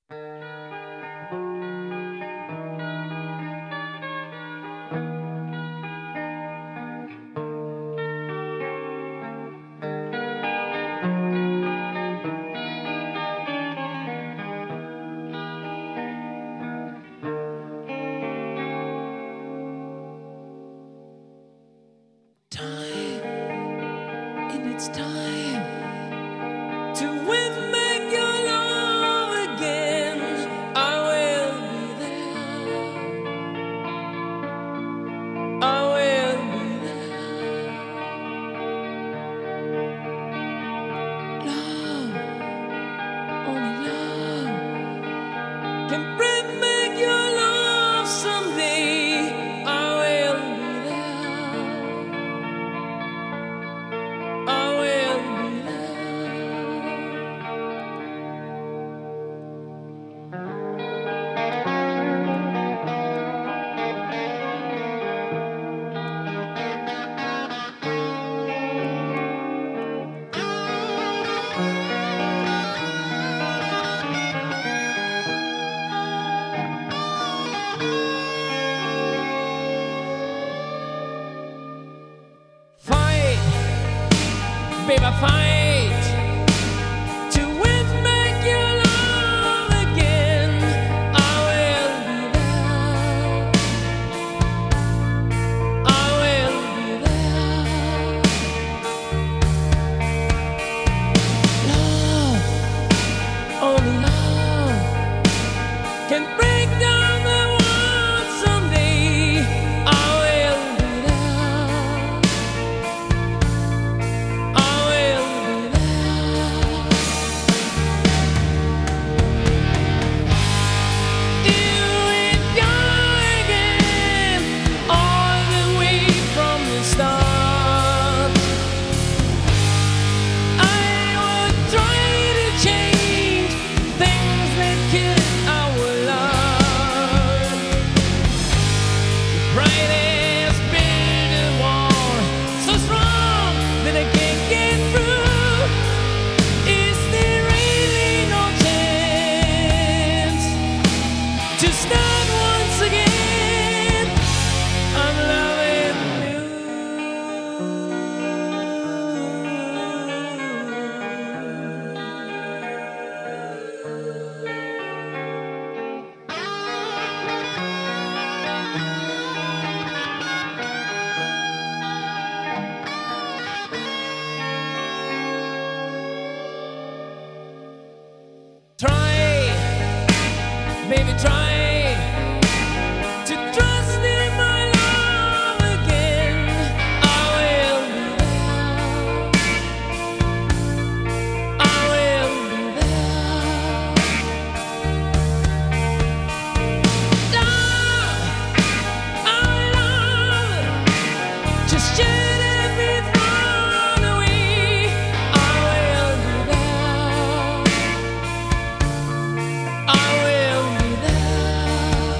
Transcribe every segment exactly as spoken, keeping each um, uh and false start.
It's time to win back your love again. I will be there. I will be there. Love, only love can bring back your love someday. I will be there. I will be baby, fight to win back your love again. I will be there. I will be there. Love, only love can break down the world someday. I will be there. I will be there. Here we go again, all the way from the start. I would try to change things that kill our love. The brightest building wall, so strong that I can't get through. Is there really no chance to start once again? I'm loving you. Try, baby, try to trust in my love again. I will be there. I will be there. Love, our love, just should have been thrown away. I will be there. I will be there.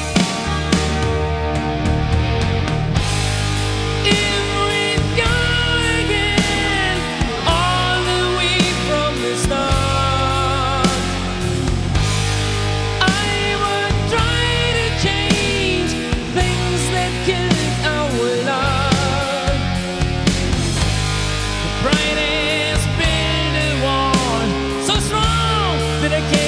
If we go again, all the way from the start, I would try to change things that killed our love. The brightest building wall, so strong that I can't